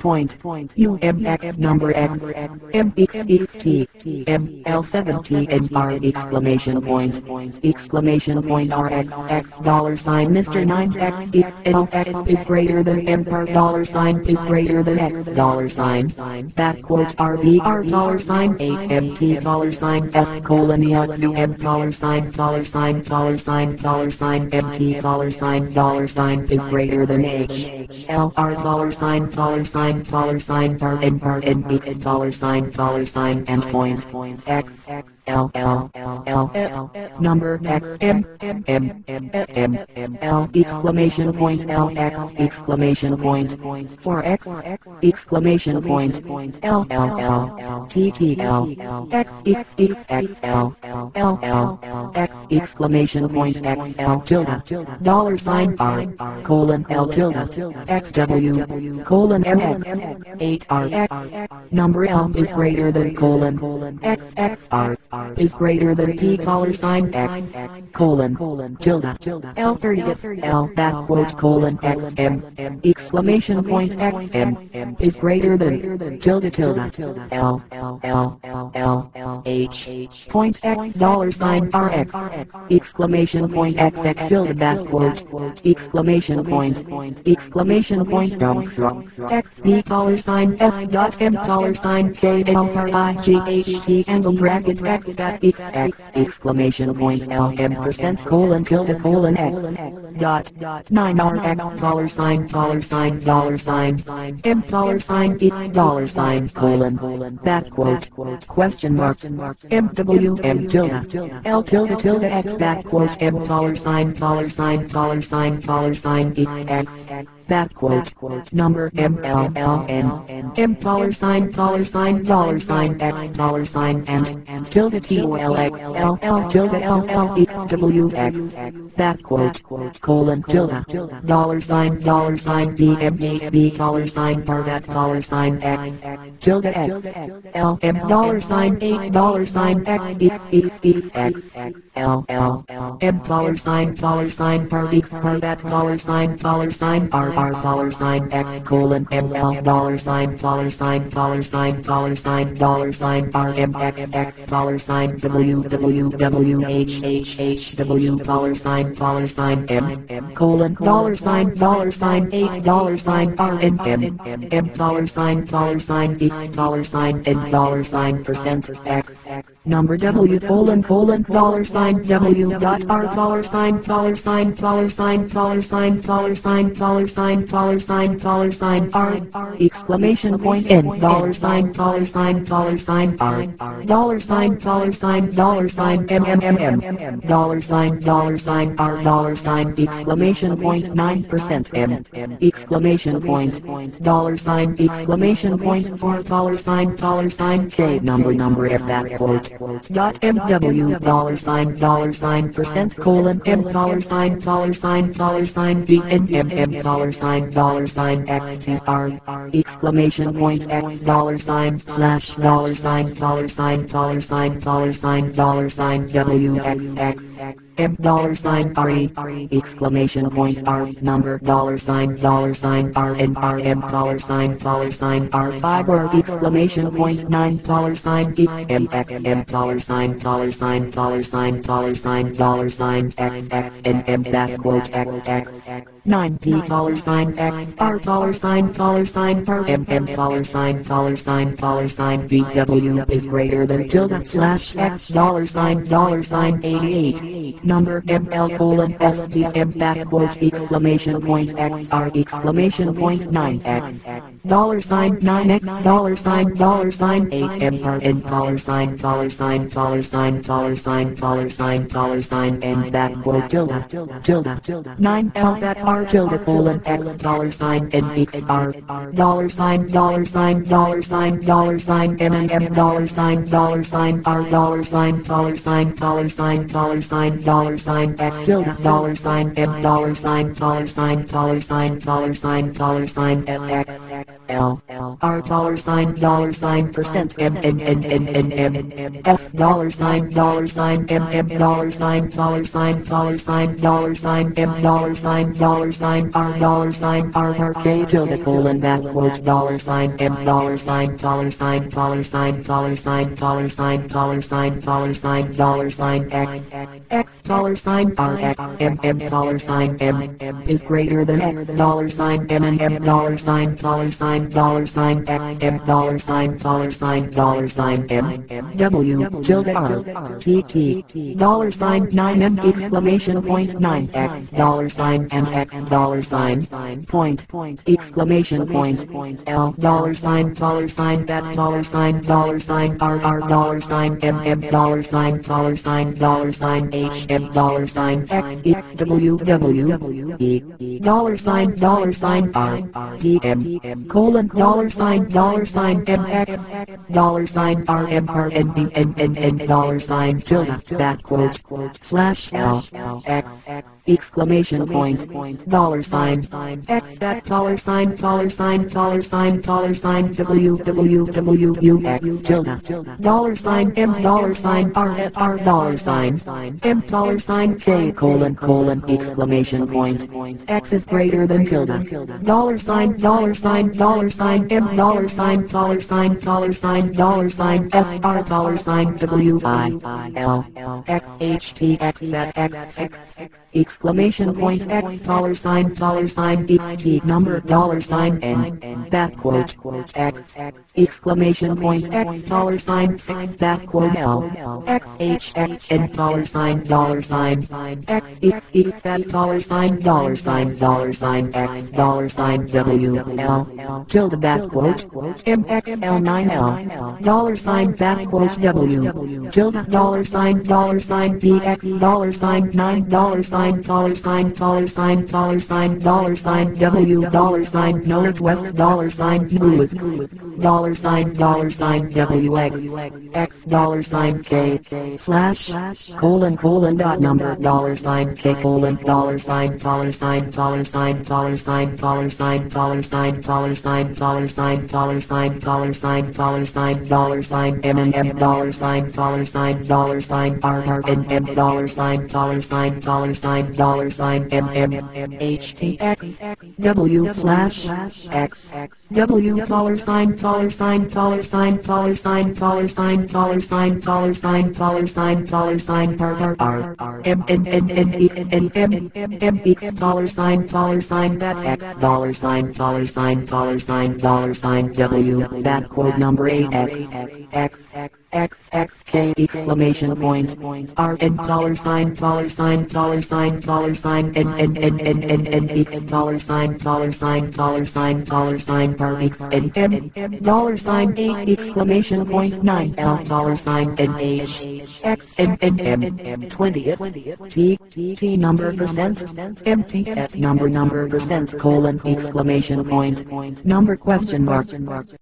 UMX number X, MXXT, ML70 and R exclamation point RX, X dollar sign Mr. 9X X is greater than M per dollar sign is greater than X dollar sign. That quote RBR dollar sign 8MT dollar sign S colon EXU M dollar sign MT dollar sign is greater than H. LR dollar sign per N X dollar sign and point X L number X M L exclamation point L X exclamation point for X exclamation point L T L X X exclamation point X L tilde dollar sign R colon L tilde XW colon MX 8 RX number L is greater than colon XXR is greater than T dollar sign X colon tilde L30 L that quote colon XM exclamation point XM is greater than tilde L H point X dollar sign RX exclamation point XX tilde that quote exclamation point XB dollar sign S dot M dollar sign K L R I G H T angle bracket X dot XX exclamation point L M percent colon tilde colon X dot 9 RX dollar sign M dollar sign X dollar sign colon that quote question mark MW M tilde L tilde X that quote M dollar sign XX that quote number MLLN M dollar sign X dollar sign and tilde TOLX LL tilde LLXWX that quote colon tilde dollar sign BMHB dollar sign per that dollar sign X tilde X LM dollar sign 8 dollar sign X L M dollar sign per X per that dollar sign R dollar sign X colon ML dollar sign RM X dollar sign WWWHHHW dollar sign M colon dollar sign 8 dollar sign RNM M dollar sign X dollar sign N dollar sign percent X number W colon dollar sign W dot R dollar sign R exclamation point N dollar sign R dollar sign M dollar sign R dollar sign exclamation point 9% M exclamation point dollar sign exclamation point 4 dollar sign K number F that quote dot MW dollar sign percent colon M dollar sign V N M dollar sign XTR exclamation point X dollar sign slash dollar sign WXX M dollar sign RE exclamation point R number dollar sign R and RM dollar sign R5 exclamation point 9 dollar sign XM M dollar sign XX and M that quote XX 9 dollar sign X R dollar sign per M dollar sign VW is greater than tilde slash X dollar sign 88 number ML colon SDM that quote exclamation point XR exclamation point 9X dollar sign 9X dollar sign 8M per N dollar sign and that quote tilde 9L that R tilde colon X dollar sign NXR dollar sign M dollar sign R dollar sign X tilde dollar sign M dollar sign LX L R $percent M N N N N M F $M M $M $M M M R K tilde colon that quote $M X $RX M M M is greater than X $M and M $X M W tilde R T T $9 M exclamation point 9 X M X point exclamation point L $that R R M M H M X X W W E $R D M colon $M X R M R N B N N N tilde that quote slash L X exclamation point $X that W W W U X tilde $M R M K colon exclamation point X is greater than tilde $M F R W I L X H T X X exclamation point X $XT number $N that quote X exclamation point X $6 that quote L X H X N $X X that $X W L tilde that quote M X L 9 L that quote W tilde B X $9 W Northwest News W X K slash colon dot number K colon M and M R and M M H T X W slash X W $M N N N X N M M X that X W that quote number 8 X K exclamation point R N $N N X per X N M $8 exclamation point 9 L N H X N M 20th T number percent empty at number percent colon exclamation point number question mark